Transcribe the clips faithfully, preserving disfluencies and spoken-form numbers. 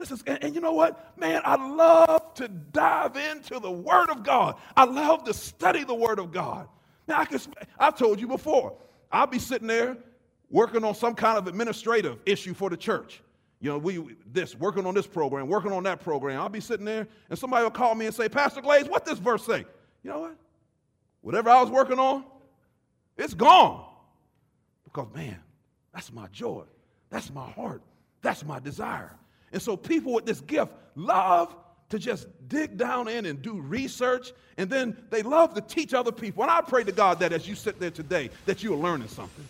Listen, and, and you know what? Man, I love to dive into the Word of God. I love to study the Word of God. Now, I can, I've told you before, I'll be sitting there working on some kind of administrative issue for the church. You know, we this, working on this program, working on that program. I'll be sitting there, and somebody will call me and say, Pastor Glaze, what this verse say? You know what? Whatever I was working on, it's gone. Because, man, that's my joy. That's my heart. That's my desire. And so people with this gift love to just dig down in and do research, and then they love to teach other people. And I pray to God that as you sit there today, that you are learning something.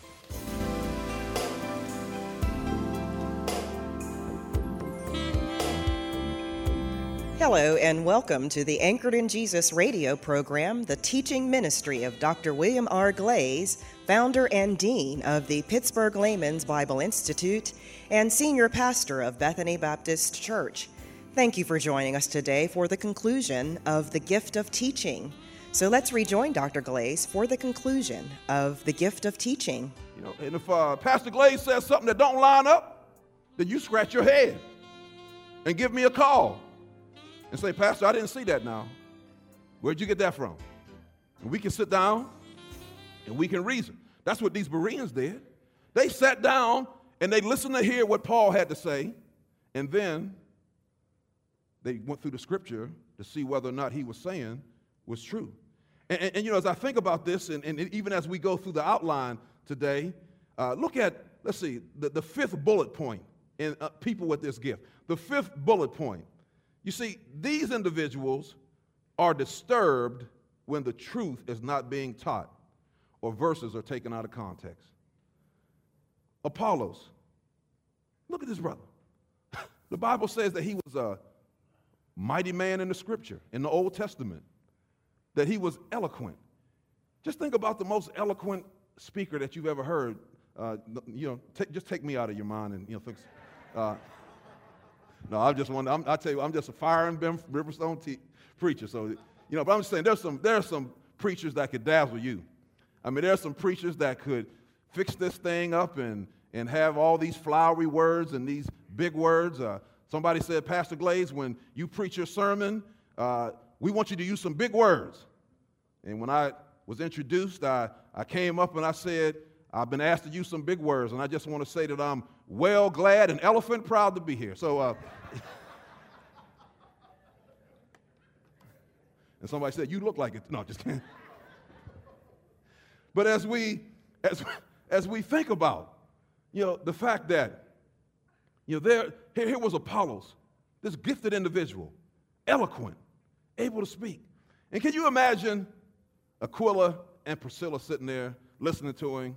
Hello and welcome to the Anchored in Jesus radio program, the teaching ministry of Doctor William R. Glaze, founder and dean of the Pittsburgh Layman's Bible Institute and senior pastor of Bethany Baptist Church. Thank you for joining us today for the conclusion of the gift of teaching. So let's rejoin Doctor Glaze for the conclusion of the gift of teaching. You know, and if uh, Pastor Glaze says something that don't line up, then you scratch your head and give me a call. And say, Pastor, I didn't see that now. Where'd you get that from? And we can sit down and we can reason. That's what these Bereans did. They sat down and they listened to hear what Paul had to say, and then they went through the scripture to see whether or not he was saying was true. And, and, and you know, as I think about this, and, and even as we go through the outline today, uh, look at, let's see, the, the fifth bullet point in uh, people with this gift. The fifth bullet point. You see, these individuals are disturbed when the truth is not being taught or verses are taken out of context. Apollos, look at this brother. The Bible says that he was a mighty man in the scripture, in the Old Testament, that he was eloquent. Just think about the most eloquent speaker that you've ever heard. Uh, you know, take, just take me out of your mind and, you know, think, uh, No, I just want. I'm, I tell you, I'm just a fire and brimstone te- preacher. So, you know, but I'm just saying, there's some there's some preachers that could dazzle you. I mean, there's some preachers that could fix this thing up and and have all these flowery words and these big words. Uh, somebody said, Pastor Glaze, when you preach your sermon, uh, we want you to use some big words. And when I was introduced, I I came up and I said, I've been asked to use some big words, and I just want to say that I'm well, glad, and elephant proud to be here. So, uh, and somebody said, you look like it. No, just kidding. But as we, as, as we think about, you know, the fact that, you know, there, here, here was Apollos, this gifted individual, eloquent, able to speak. And can you imagine Aquila and Priscilla sitting there listening to him?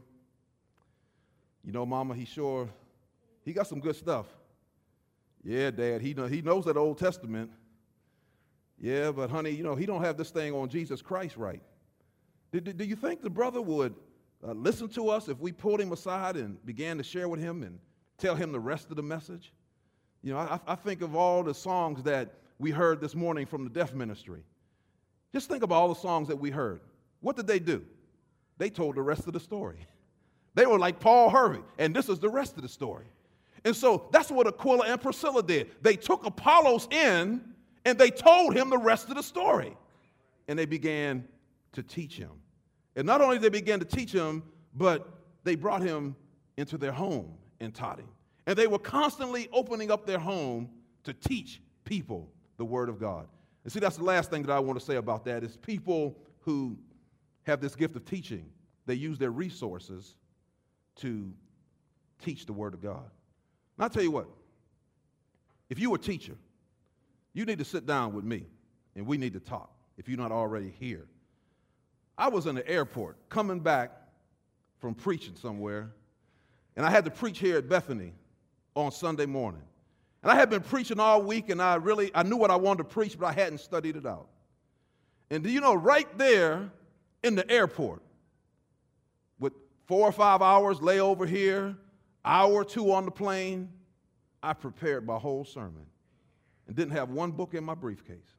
You know, Mama, he sure, he got some good stuff. Yeah, Dad, he, know, he knows that Old Testament. Yeah, but honey, you know, he don't have this thing on Jesus Christ right. Do, do, do you think the brother would uh, listen to us if we pulled him aside and began to share with him and tell him the rest of the message? You know, I, I think of all the songs that we heard this morning from the deaf ministry. Just think of all the songs that we heard. What did they do? They told the rest of the story. They were like Paul Harvey, and this is the rest of the story. And so that's what Aquila and Priscilla did. They took Apollos in, and they told him the rest of the story. And they began to teach him. And not only did they begin to teach him, but they brought him into their home and taught him. And they were constantly opening up their home to teach people the Word of God. And see, that's the last thing that I want to say about that is people who have this gift of teaching, they use their resources to teach the Word of God. And I'll tell you what, if you're a teacher, you need to sit down with me, and we need to talk, if you're not already here. I was in the airport coming back from preaching somewhere, and I had to preach here at Bethany on Sunday morning. And I had been preaching all week, and I really, I knew what I wanted to preach, but I hadn't studied it out. And do you know, right there in the airport, with four or five hours layover here, hour or two on the plane, I prepared my whole sermon and didn't have one book in my briefcase.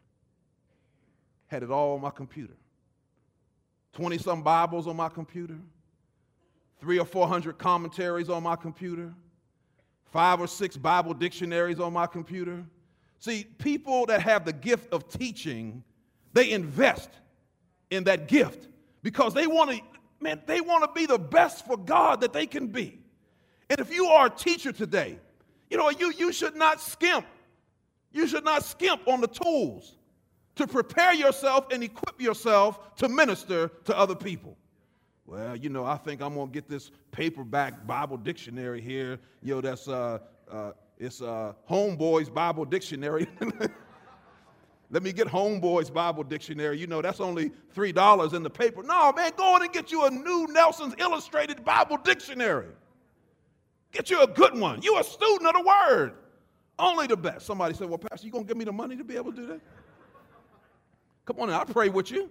Had it all on my computer. twenty-some Bibles on my computer, three or four hundred commentaries on my computer, five or six Bible dictionaries on my computer. See, people that have the gift of teaching, they invest in that gift because they want to, man, they want to be the best for God that they can be. And if you are a teacher today, you know, you, you should not skimp. You should not skimp on the tools to prepare yourself and equip yourself to minister to other people. Well, you know, I think I'm going to get this paperback Bible dictionary here. You know, that's, uh, uh, it's uh, Homeboy's Bible Dictionary. Let me get Homeboy's Bible Dictionary. You know, that's only three dollars in the paper. No, man, go on and get you a new Nelson's Illustrated Bible Dictionary. Get you a good one. You're a student of the Word. Only the best. Somebody said, well, Pastor, you going to give me the money to be able to do that? Come on in, I'll pray with you.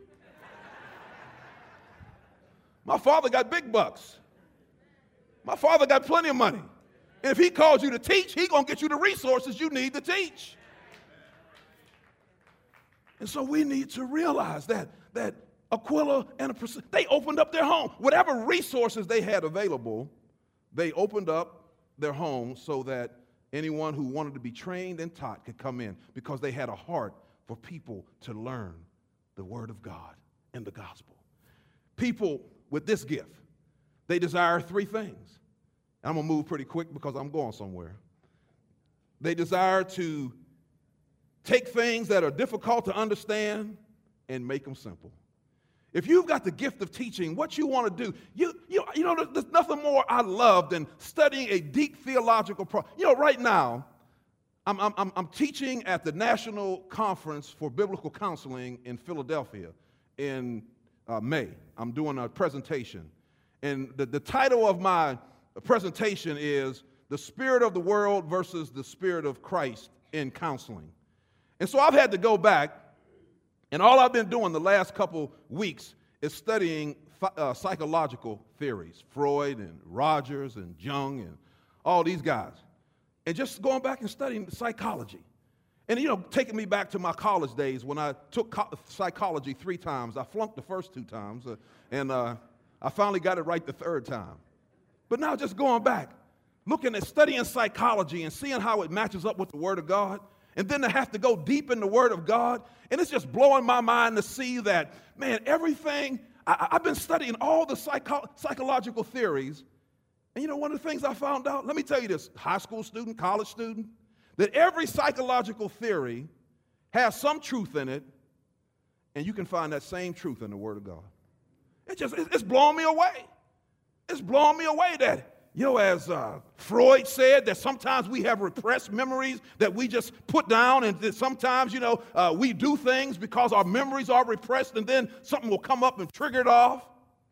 My father got big bucks. My father got plenty of money. And if he calls you to teach, he's going to get you the resources you need to teach. And so we need to realize that, that Aquila and Priscilla, they opened up their home. Whatever resources they had available, they opened up their homes so that anyone who wanted to be trained and taught could come in because they had a heart for people to learn the Word of God and the gospel. People with this gift, they desire three things. I'm going to move pretty quick because I'm going somewhere. They desire to take things that are difficult to understand and make them simple. If you've got the gift of teaching, what you want to do, you, you, you know, there's nothing more I love than studying a deep theological problem. You know, right now, I'm, I'm, I'm teaching at the National Conference for Biblical Counseling in Philadelphia in uh, May. I'm doing a presentation. And the, the title of my presentation is The Spirit of the World versus the Spirit of Christ in Counseling. And so I've had to go back, and all I've been doing the last couple weeks is studying uh, psychological theories, Freud and Rogers and Jung and all these guys, and just going back and studying psychology. And, you know, taking me back to my college days when I took co- psychology three times. I flunked the first two times, uh, and uh, I finally got it right the third time. But now just going back, looking at studying psychology and seeing how it matches up with the Word of God, and then to have to go deep in the Word of God, and it's just blowing my mind to see that, man, everything, I, I've been studying all the psycho- psychological theories, and you know one of the things I found out, let me tell you this, high school student, college student, that every psychological theory has some truth in it, and you can find that same truth in the Word of God. It just, it's blowing me away. It's blowing me away that, you know, as uh, Freud said, that sometimes we have repressed memories that we just put down, and that sometimes, you know, uh, we do things because our memories are repressed, and then something will come up and trigger it off.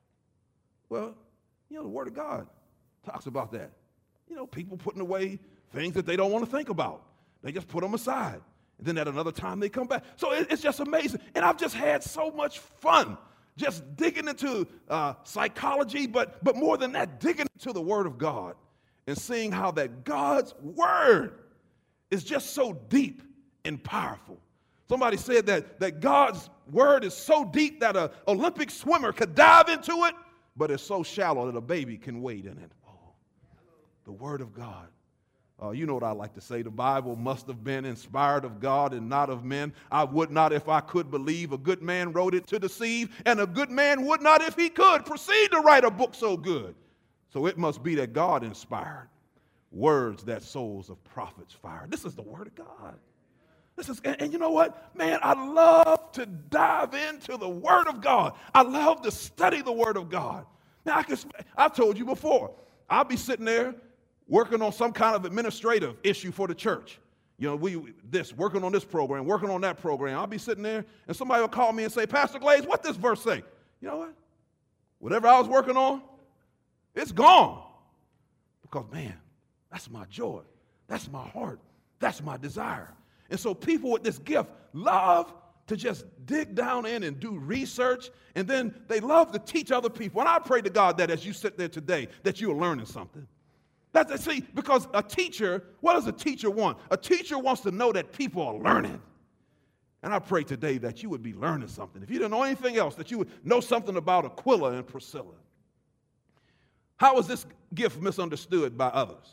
Well, you know, the Word of God talks about that. You know, people putting away things that they don't want to think about. They just put them aside. And then at another time they come back. So it, it's just amazing. And I've just had so much fun just digging into uh, psychology, but, but more than that, digging into the Word of God and seeing how that God's Word is just so deep and powerful. Somebody said that, that God's Word is so deep that an Olympic swimmer could dive into it, but it's so shallow that a baby can wade in it. Oh, the Word of God. Uh, you know what I like to say, the Bible must have been inspired of God and not of men. I would not if I could believe a good man wrote it to deceive, and a good man would not if he could proceed to write a book so good. So it must be that God inspired words that souls of prophets fired. This is the Word of God. This is, and, and you know what? Man, I love to dive into the Word of God. I love to study the Word of God. Now, I can, I've told you before, I'll be sitting there working on some kind of administrative issue for the church. You know, we this, working on this program, working on that program. I'll be sitting there, and somebody will call me and say, Pastor Glaze, what this verse say? You know what? Whatever I was working on, it's gone. Because, man, that's my joy. That's my heart. That's my desire. And so people with this gift love to just dig down in and do research, and then they love to teach other people. And I pray to God that as you sit there today, that you are learning something. That's, see, because a teacher, what does a teacher want? A teacher wants to know that people are learning. And I pray today that you would be learning something. If you didn't know anything else, that you would know something about Aquila and Priscilla. How was this gift misunderstood by others?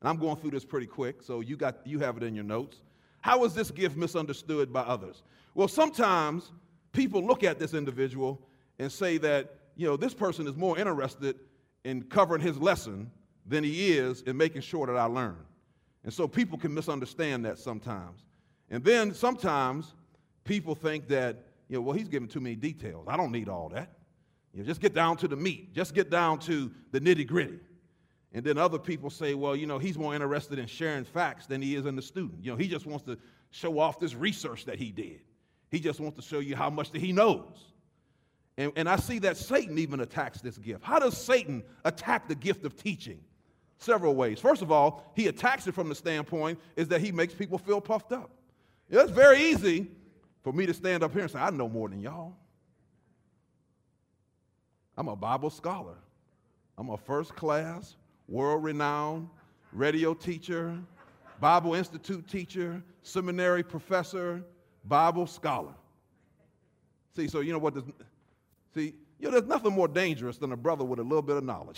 And I'm going through this pretty quick, so you got you have it in your notes. How is this gift misunderstood by others? Well, sometimes people look at this individual and say that, you know, this person is more interested in covering his lesson than he is in making sure that I learn. And so people can misunderstand that sometimes. And then sometimes people think that, you know, well, he's giving too many details. I don't need all that. You know, just get down to the meat. Just get down to the nitty-gritty. And then other people say, well, you know, he's more interested in sharing facts than he is in the student. You know, he just wants to show off this research that he did. He just wants to show you how much that he knows. And, and I see that Satan even attacks this gift. How does Satan attack the gift of teaching? Several ways. First of all, he attacks it from the standpoint is that he makes people feel puffed up. You know, it's very easy for me to stand up here and say, I know more than y'all. I'm a Bible scholar. I'm a first class, world-renowned radio teacher, Bible Institute teacher, seminary professor, Bible scholar. See, so you know what? This, see, you know, there's nothing more dangerous than a brother with a little bit of knowledge.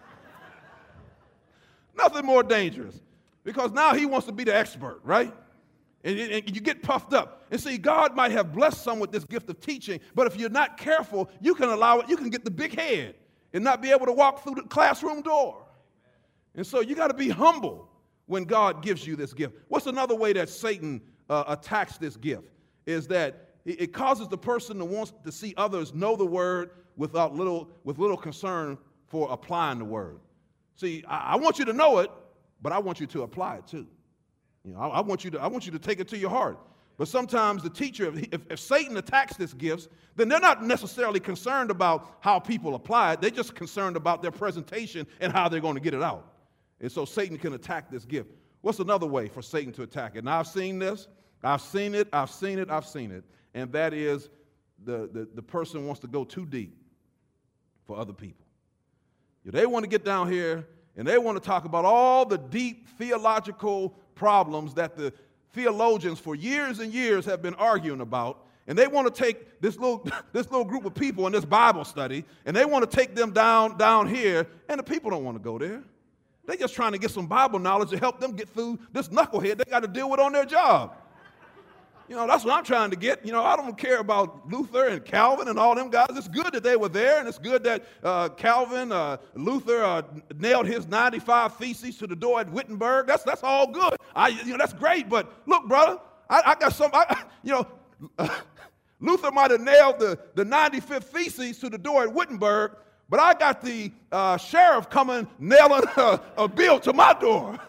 Nothing more dangerous, because now he wants to be the expert, right? And, and you get puffed up. And see, God might have blessed some with this gift of teaching, but if you're not careful, you can allow it, you can get the big head and not be able to walk through the classroom door. And so you got to be humble when God gives you this gift. What's another way that Satan uh, attacks this gift? Is that it, it causes the person that wants to see others know the word without little, with little concern for applying the word. See, I, I want you to know it, but I want you to apply it too. You know, I, I want you to, I want you to take it to your heart. But sometimes the teacher, if, if Satan attacks this gift, then they're not necessarily concerned about how people apply it. They're just concerned about their presentation and how they're going to get it out. And so Satan can attack this gift. What's another way for Satan to attack it? Now, I've seen this. I've seen it. I've seen it. I've seen it. And that is the, the, the person wants to go too deep for other people. They want to get down here and they want to talk about all the deep theological problems that the theologians for years and years have been arguing about. And they want to take this little, this little group of people in this Bible study, and they want to take them down, down here, and the people don't want to go there. They're just trying to get some Bible knowledge to help them get through this knucklehead they got to deal with on their job. You know, that's what I'm trying to get. You know, I don't care about Luther and Calvin and all them guys. It's good that they were there, and it's good that uh, Calvin, uh, Luther uh, nailed his ninety-five theses to the door at Wittenberg. That's that's all good. I, you know, that's great. But look, brother, I, I got some. I, you know, uh, Luther might have nailed the, the ninety-fifth theses to the door at Wittenberg, but I got the uh, sheriff coming nailing a, a bill to my door.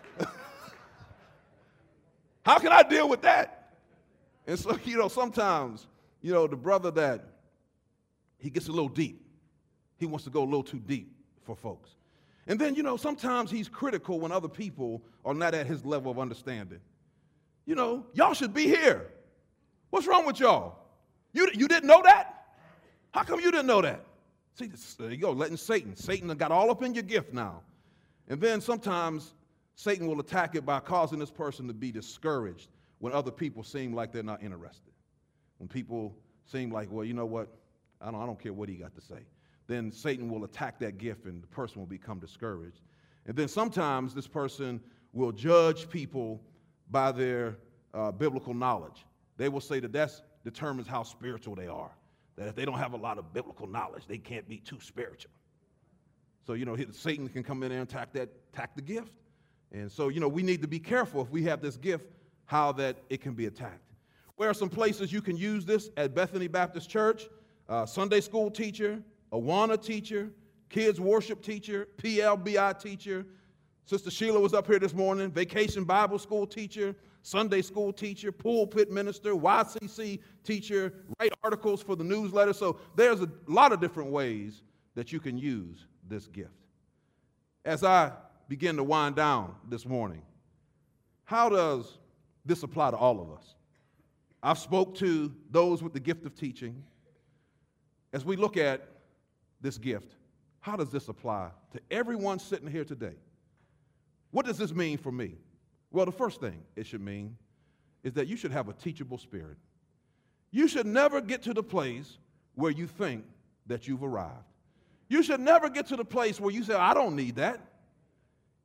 How can I deal with that? And so, you know, sometimes, you know, the brother that he gets a little deep. He wants to go a little too deep for folks. And then, you know, sometimes he's critical when other people are not at his level of understanding. You know, y'all should be here. What's wrong with y'all? You, you didn't know that? How come you didn't know that? See, there you go, letting Satan. Satan got all up in your gift now. And then sometimes Satan will attack it by causing this person to be discouraged when other people seem like they're not interested. When people seem like, well, you know what, I don't, I don't care what he got to say. Then Satan will attack that gift and the person will become discouraged. And then sometimes this person will judge people by their uh, biblical knowledge. They will say that that determines how spiritual they are. That if they don't have a lot of biblical knowledge, they can't be too spiritual. So, you know, Satan can come in there and attack that, attack the gift. And so, you know, we need to be careful if we have this gift, how that it can be attacked. Where are some places you can use this? At Bethany Baptist Church, uh, Sunday school teacher, Awana teacher, kids worship teacher, P L B I teacher. Sister Sheila was up here this morning, vacation Bible school teacher, Sunday school teacher, pulpit minister, Y C C teacher, write articles for the newsletter. So there's a lot of different ways that you can use this gift. As I begin to wind down this morning, how does this apply to all of us? I've spoke to those with the gift of teaching. As we look at this gift, how does this apply to everyone sitting here today? What does this mean for me? Well, the first thing it should mean is that you should have a teachable spirit. You should never get to the place where you think that you've arrived. You should never get to the place where you say, I don't need that.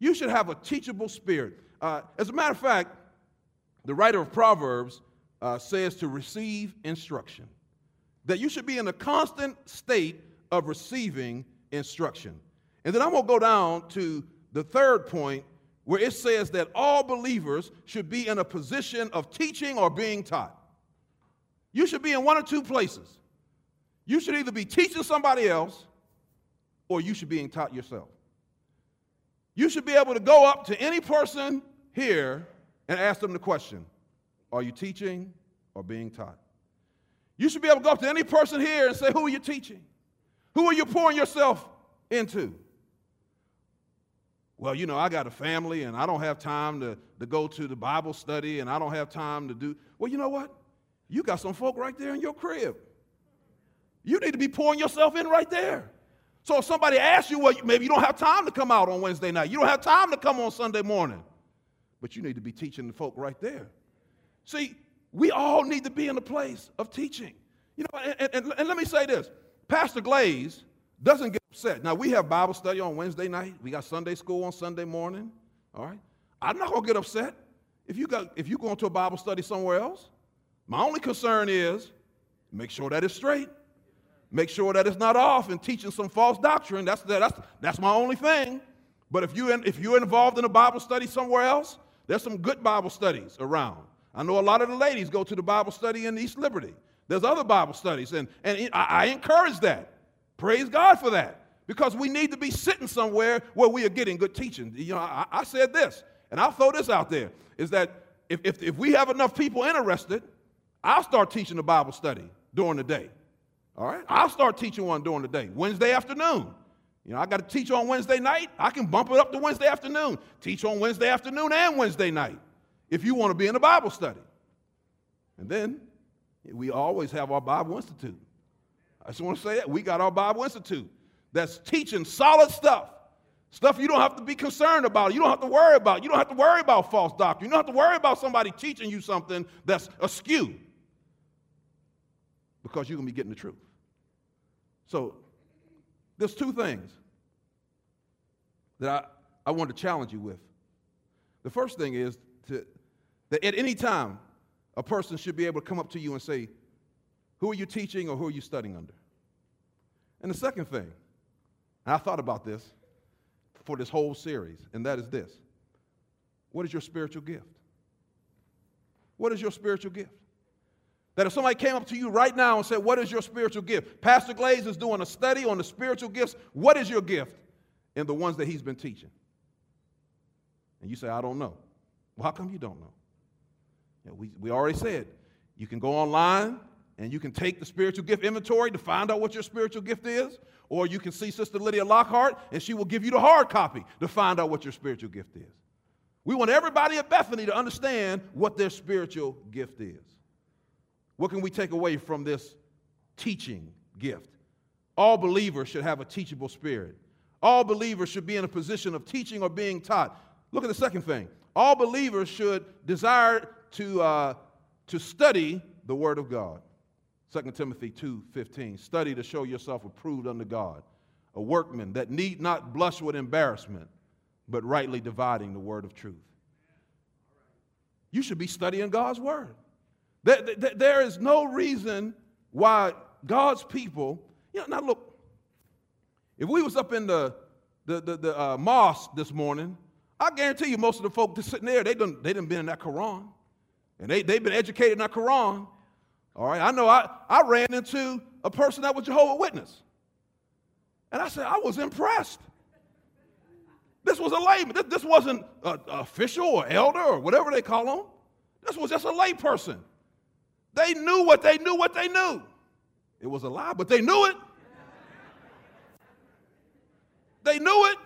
You should have a teachable spirit. Uh, as a matter of fact, the writer of Proverbs uh, says to receive instruction, that you should be in a constant state of receiving instruction. And then I'm going to go down to the third point, where it says that all believers should be in a position of teaching or being taught. You should be in one or two places. You should either be teaching somebody else or you should be being taught yourself. You should be able to go up to any person here and ask them the question, are you teaching or being taught? You should be able to go up to any person here and say, who are you teaching? Who are you pouring yourself into? Well, you know, I got a family and I don't have time to, to go to the Bible study and I don't have time to do. Well, you know what? You got some folk right there in your crib. You need to be pouring yourself in right there. So if somebody asks you, well, maybe you don't have time to come out on Wednesday night. You don't have time to come on Sunday morning. But you need to be teaching the folk right there. See, we all need to be in a place of teaching. You know, and, and, and let me say this. Pastor Glaze doesn't get upset. Now, we have Bible study on Wednesday night. We got Sunday school on Sunday morning. All right? I'm not going to get upset if you got if you're going to a Bible study somewhere else. My only concern is make sure that it's straight. Make sure that it's not off and teaching some false doctrine. That's that's that's my only thing. But if you if you're involved in a Bible study somewhere else, there's some good Bible studies around. I know a lot of the ladies go to the Bible study in East Liberty. There's other Bible studies, and, and I, I encourage that. Praise God for that, because we need to be sitting somewhere where we are getting good teaching. You know, I, I said this, and I'll throw this out there, is that if, if, if we have enough people interested, I'll start teaching the Bible study during the day. All right? I'll start teaching one during the day, Wednesday afternoon. You know, I got to teach on Wednesday night. I can bump it up to Wednesday afternoon. Teach on Wednesday afternoon and Wednesday night if you want to be in a Bible study. And then we always have our Bible Institute. I just want to say that. We got our Bible Institute that's teaching solid stuff, stuff you don't have to be concerned about. You don't have to worry about. You don't have to worry about false doctrine. You don't have to worry about somebody teaching you something that's askew, because you're going to be getting the truth. So there's two things that I, I want to challenge you with. The first thing is to, that at any time, a person should be able to come up to you and say, who are you teaching or who are you studying under? And the second thing, and I thought about this for this whole series, and that is this. What is your spiritual gift? What is your spiritual gift? That if somebody came up to you right now and said, what is your spiritual gift? Pastor Glaze is doing a study on the spiritual gifts. What is your gift in the ones that he's been teaching? And you say, I don't know. Well, how come you don't know? You know, we, we already said you can go online and you can take the spiritual gift inventory to find out what your spiritual gift is, or you can see Sister Lydia Lockhart and she will give you the hard copy to find out what your spiritual gift is. We want everybody at Bethany to understand what their spiritual gift is. What can we take away from this teaching gift? All believers should have a teachable spirit. All believers should be in a position of teaching or being taught. Look at the second thing. All believers should desire to, uh, to study the Word of God. Second Timothy two fifteen, study to show yourself approved unto God, a workman that need not blush with embarrassment, but rightly dividing the word of truth. You should be studying God's Word. There, there, there is no reason why God's people, you know, now look, if we was up in the, the, the, the uh, mosque this morning, I guarantee you most of the folk that's sitting there, they done, they done been in that Quran. And they, they've been educated in that Quran. All right, I know I, I ran into a person that was Jehovah's Witness. And I said, I was impressed. This was a layman. This, this wasn't an official or elder or whatever they call them. This was just a lay person. They knew what they knew what they knew. It was a lie, but they knew it. They knew it.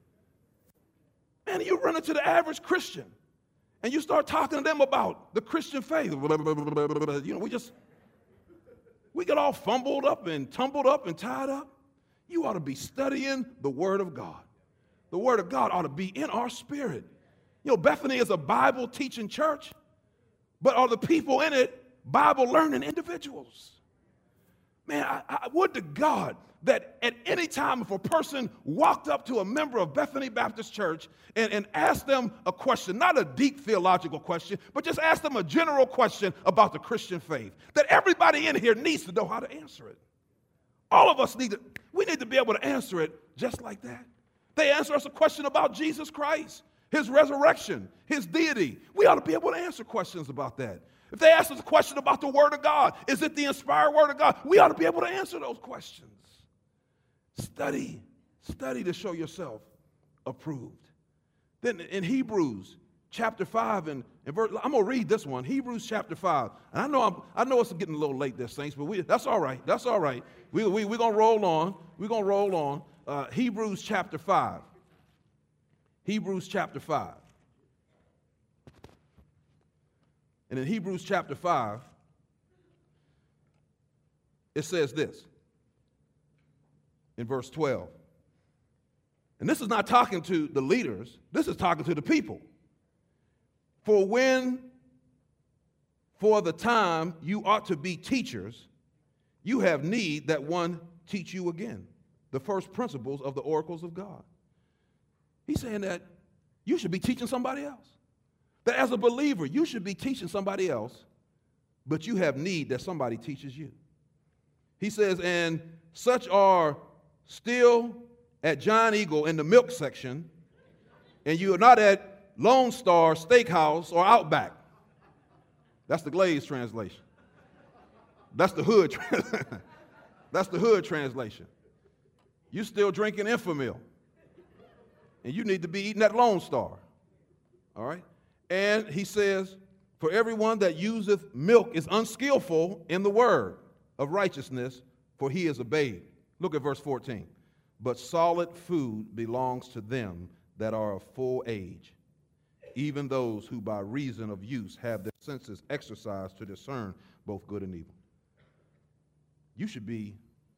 And you run into the average Christian, and you start talking to them about the Christian faith. You know, we just, we get all fumbled up and tumbled up and tied up. You ought to be studying the Word of God. The Word of God ought to be in our spirit. You know, Bethany is a Bible teaching church, but are the people in it Bible learning individuals? Man, I, I would to God that at any time if a person walked up to a member of Bethany Baptist Church and, and asked them a question, not a deep theological question, but just asked them a general question about the Christian faith, that everybody in here needs to know how to answer it. All of us need to, we need to be able to answer it just like that. They answer us a question about Jesus Christ, his resurrection, his deity. We ought to be able to answer questions about that. If they ask us a question about the Word of God, is it the inspired Word of God? We ought to be able to answer those questions. Study, study to show yourself approved. Then in Hebrews chapter five, and, and verse, I'm going to read this one, Hebrews chapter five. And I know I'm, I know it's getting a little late there, saints, but we, that's all right. That's all right. We, we, we're going to roll on. We're going to roll on. Uh, Hebrews chapter five. Hebrews chapter five. And in Hebrews chapter five, it says this in verse twelve. And this is not talking to the leaders, this is talking to the people. For when, for the time you ought to be teachers, you have need that one teach you again the first principles of the oracles of God. He's saying that you should be teaching somebody else. That as a believer, you should be teaching somebody else, but you have need that somebody teaches you. He says, and such are still at John Eagle in the milk section, and you are not at Lone Star Steakhouse or Outback. That's the Glaze translation. That's the hood. That's the hood translation. You still drinking Infamil, and you need to be eating at Lone Star. All right? And he says, for everyone that useth milk is unskillful in the word of righteousness, for he is a babe. Look at verse fourteen. But solid food belongs to them that are of full age, even those who by reason of use have their senses exercised to discern both good and evil. You should be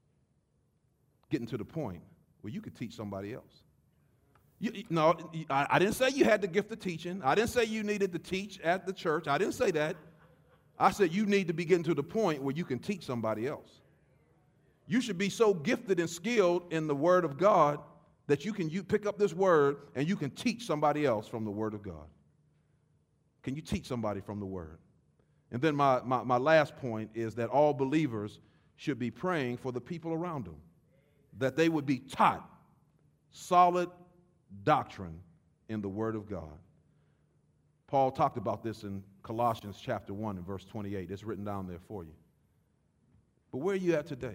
getting to the point where you could teach somebody else. You, no, I, I didn't say you had the gift of teaching. I didn't say you needed to teach at the church. I didn't say that. I said you need to be getting to the point where you can teach somebody else. You should be so gifted and skilled in the Word of God that you can you pick up this Word and you can teach somebody else from the Word of God. Can you teach somebody from the Word? And then my, my, my last point is that all believers should be praying for the people around them, that they would be taught solid doctrine in the Word of God. Paul talked about this in Colossians chapter one and verse twenty-eight. It's written down there for you. But where are you at today?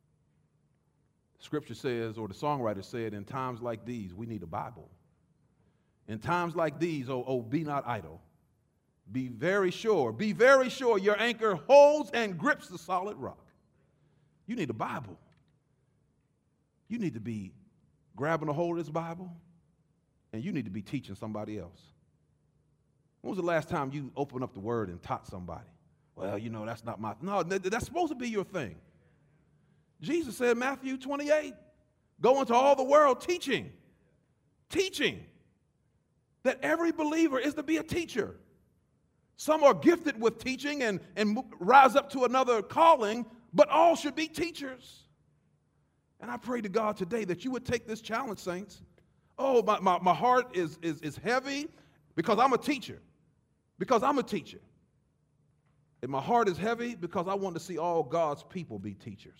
Scripture says, or the songwriter said, in times like these, we need a Bible. In times like these, oh, oh, be not idle. Be very sure, be very sure your anchor holds and grips the solid rock. You need a Bible. You need to be grabbing a hold of this Bible, and you need to be teaching somebody else. When was the last time you opened up the Word and taught somebody? Well, you know, that's not my, no, that's supposed to be your thing. Jesus said in Matthew twenty-eight, go into all the world teaching, teaching, that every believer is to be a teacher. Some are gifted with teaching and, and rise up to another calling, but all should be teachers. And I pray to God today that you would take this challenge, saints. Oh, my, my, my heart is, is, is heavy because I'm a teacher, because I'm a teacher. And my heart is heavy because I want to see all God's people be teachers.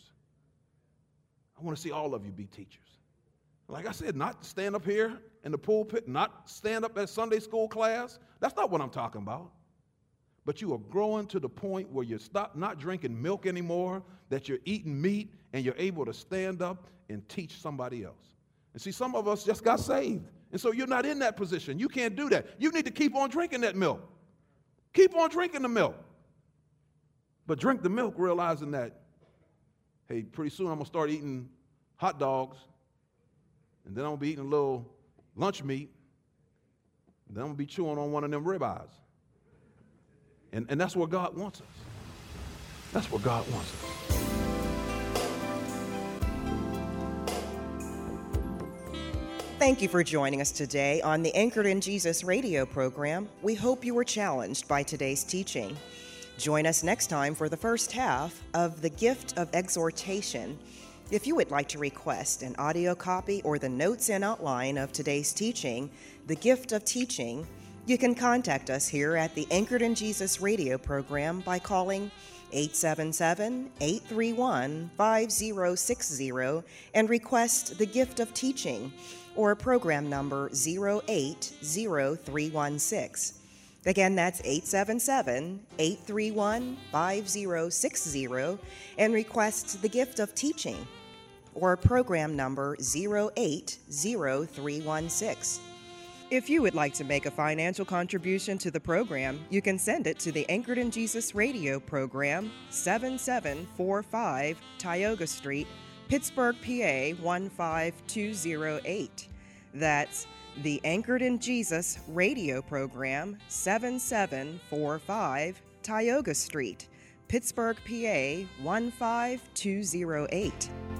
I want to see all of you be teachers. Like I said, not stand up here in the pulpit, not stand up at Sunday school class. That's not what I'm talking about. But you are growing to the point where you stop not drinking milk anymore, that you're eating meat, and you're able to stand up and teach somebody else. And see, some of us just got saved. And so you're not in that position. You can't do that. You need to keep on drinking that milk. Keep on drinking the milk. But drink the milk realizing that, hey, pretty soon I'm going to start eating hot dogs, and then I'm going to be eating a little lunch meat, and then I'm going to be chewing on one of them ribeyes. And, and that's where God wants us. That's where God wants us. Thank you for joining us today on the Anchored in Jesus radio program. We hope you were challenged by today's teaching. Join us next time for the first half of The Gift of Exhortation. If you would like to request an audio copy or the notes and outline of today's teaching, The Gift of Teaching, you can contact us here at the Anchored in Jesus radio program by calling eight seven seven, eight three one, five zero six zero and request The Gift of Teaching or program number zero eight zero three one six. Again, that's eight seven seven, eight three one, five zero six zero and request The Gift of Teaching or program number zero eight zero three one six. If you would like to make a financial contribution to the program, you can send it to the Anchored in Jesus radio program, seven seven four five Tioga Street, Pittsburgh, P A one five two zero eight. That's the Anchored in Jesus radio program, seven seven four five Tioga Street, Pittsburgh, P A one five two zero eight.